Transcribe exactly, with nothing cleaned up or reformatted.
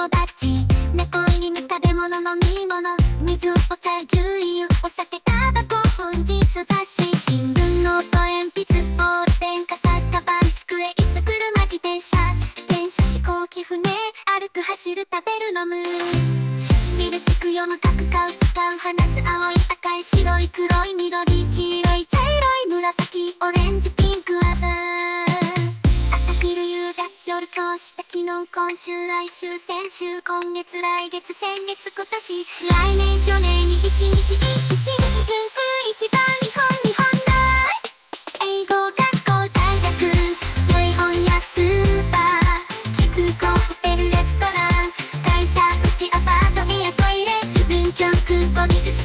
友達。猫犬食べ物飲み物、水お茶牛乳お酒タバコ本辞書雑誌新聞ノート鉛筆ボールペン傘カバン机椅子車自転車電車飛行機船歩く走る食べる飲む見る聞く読む書く買う使う話す青い赤い白い黒い緑黄色い茶色い紫オレンジピンクアブ朝昼夕方夜今日した昨日今週来週先週今月来月先月今年来年去年に一日一日ずつ一番日本日本大英語学校大学良い本やスーパー聞く子ホテルレストラン会社うちアパート部屋トイレ文京空母美術